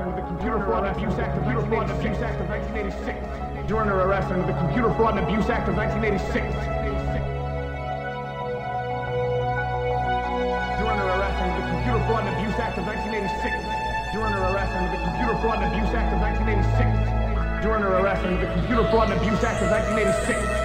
under the Computer Fraud and Abuse Act of 1986. You're under arrest under the Computer Fraud and Abuse Act of 1986. You're under arrest under the Computer Fraud and Abuse Act of 1986. You're under arrest under the Computer Fraud and Abuse Act of 1986. You're under arrest under the Computer Fraud and Abuse Act of 1986.